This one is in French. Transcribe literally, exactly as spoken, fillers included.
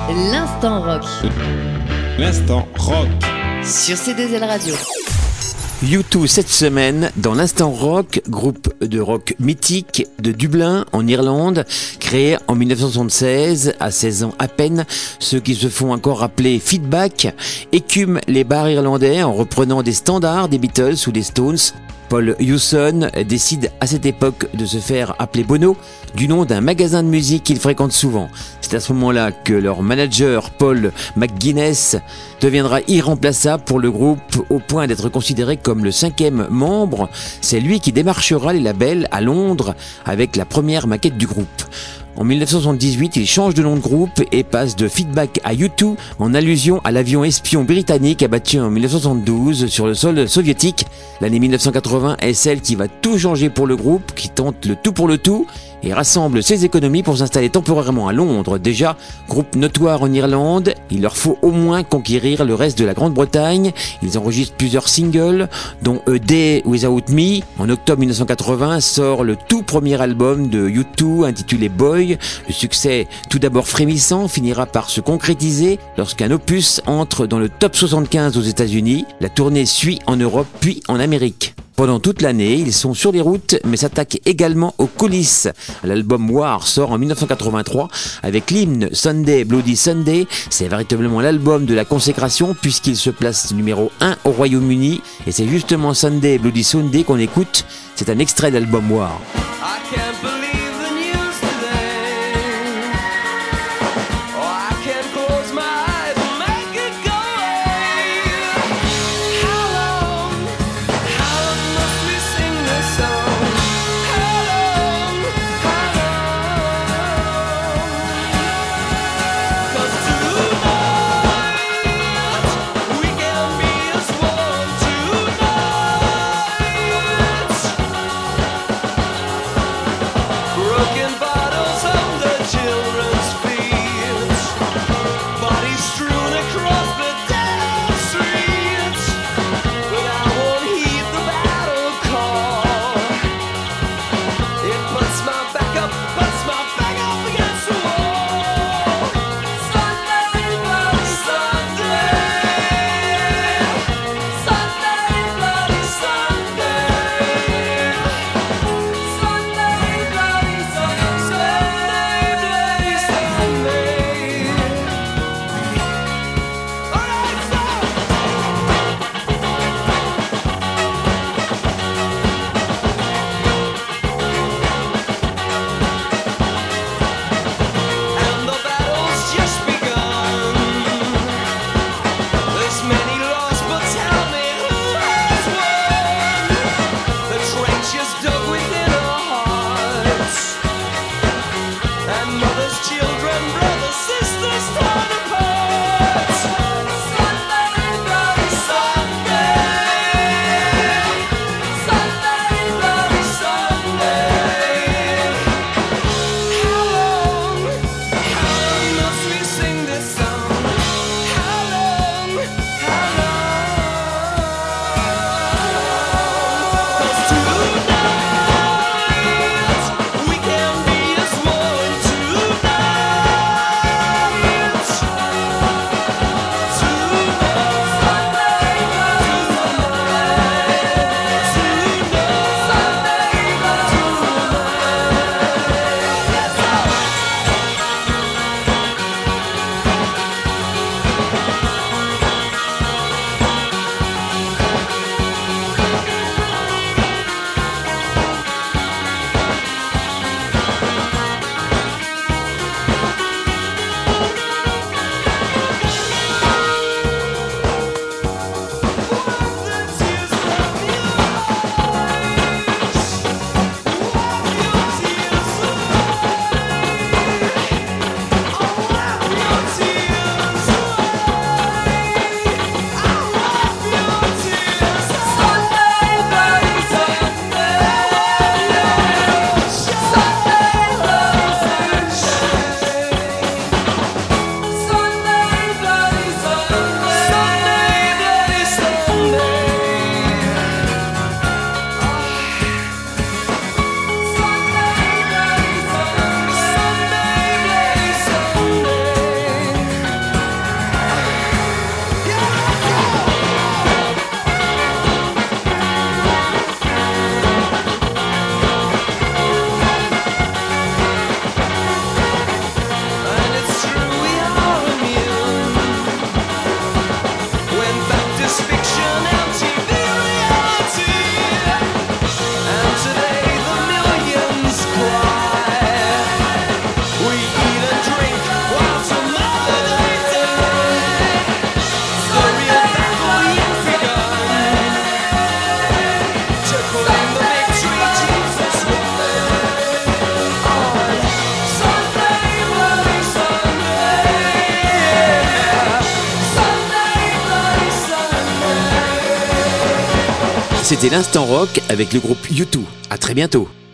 L'instant rock. L'instant rock. Sur C deux L Radio. U deux cette semaine dans l'Instant Rock, groupe de rock mythique de Dublin en Irlande, créé en dix-neuf cent soixante-seize, à seize ans à peine. Ceux qui se font encore appeler Feedback écument les bars irlandais en reprenant des standards des Beatles ou des Stones. Paul Hewson décide à cette époque de se faire appeler Bono, du nom d'un magasin de musique qu'il fréquente souvent. C'est à ce moment-là que leur manager Paul McGuinness deviendra irremplaçable pour le groupe au point d'être considéré comme le cinquième membre. C'est lui qui démarchera les labels à Londres avec la première maquette du groupe. En dix-neuf cent soixante-dix-huit, il change de nom de groupe et passe de Feedback à U deux en allusion à l'avion espion britannique abattu en dix-neuf cent soixante-douze sur le sol soviétique. L'année dix-neuf cent quatre-vingts est celle qui va tout changer pour le groupe, qui tente le tout pour le tout et rassemble ses économies pour s'installer temporairement à Londres. Déjà, groupe notoire en Irlande, il leur faut au moins conquérir le reste de la Grande-Bretagne. Ils enregistrent plusieurs singles, dont A Day Without Me. En octobre dix-neuf cent quatre-vingts sort le tout premier album de U deux intitulé Boy. Le succès, tout d'abord frémissant, finira par se concrétiser lorsqu'un opus entre dans le top soixante-quinze aux États-Unis. La tournée suit en Europe puis en Amérique. Pendant toute l'année, ils sont sur les routes, mais s'attaquent également aux coulisses. L'album War sort en dix-neuf cent quatre-vingt-trois avec l'hymne Sunday Bloody Sunday. C'est véritablement l'album de la consécration puisqu'il se place numéro un au Royaume-Uni. Et c'est justement Sunday Bloody Sunday qu'on écoute. C'est un extrait de l'album War. C'était l'Instant Rock avec le groupe U deux. À très bientôt.